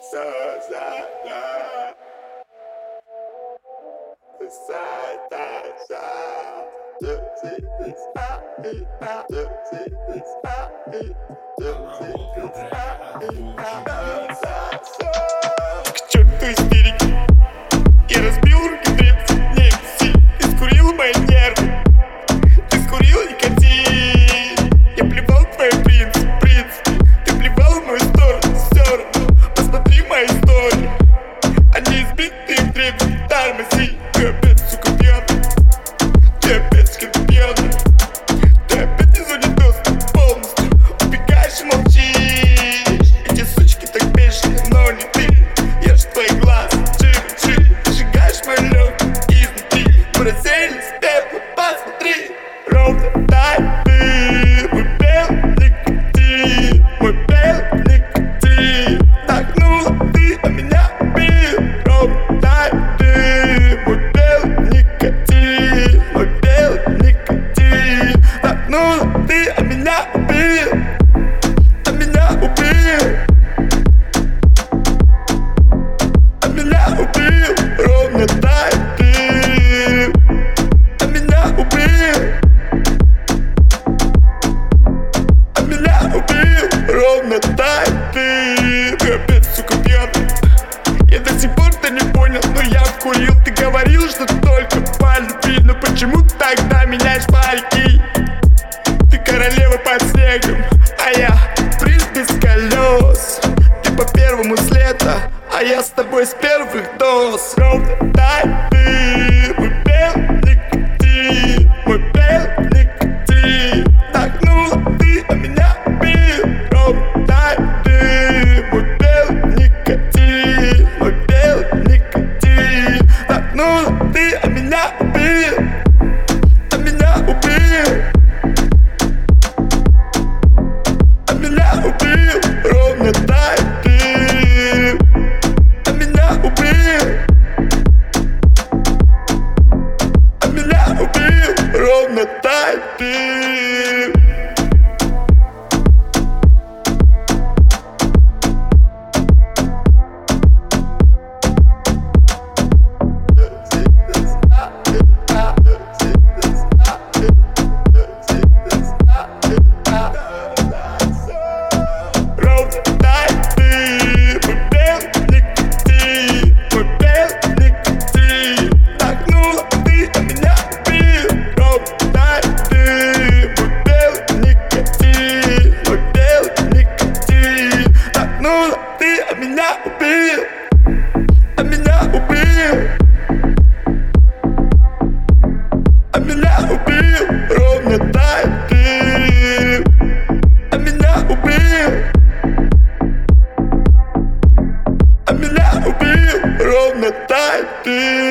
К черту истерики, я разбил руки древца, не виси. Ты скурил мои нервы, ты скурил никотин. Я плевал в твои принципы, ты плевал в мою сторону. Все равно, посмотри мои истории, они избитые в древних тормози. Ты опять, сука, пьяный, ты опять с пьяный, ты опять не зоне доступа полностью, убегаешь и молчишь. Эти сучки так бешеные, но не ты. Я ж твои глаза, джи-джи, сжигаешь мой лёг изнутри. Мы разделись, пепла, посмотри. Ровно так ты, мой белый никотин, мой белый никотин. Нагнула ты, а меня убил. Ровно так ты, мой белый никотин, мой белый никотин. Нагнула ты, а меня убил, а меня убил. Ровно так ты, а меня убил, а меня убил. Ровно так ты, ты опять, сука, пьяный. Я до сих пор-то не понял, но я вкурил. Ты говорил, что только по любви, но почему тогда меняешь парики? Ты королева под снегом, а я принц без колес. Ты по первому с лета, а я с тобой с первых доз. Ровно так ты, мой белый никотин, мой белый никотин. Нагнула ты, а меня убил. Ровно так ты, мой белый никотин, мой белый никотин. Нагнула ты, а меня убил, а меня убил, а меня убил. Ровно так ты, а меня убил, а меня убил. Ровно так ты. Ты, а меня убил, а меня убил, а меня убил. Ровно так ты, а меня убил, а меня убил. Ровно так ты.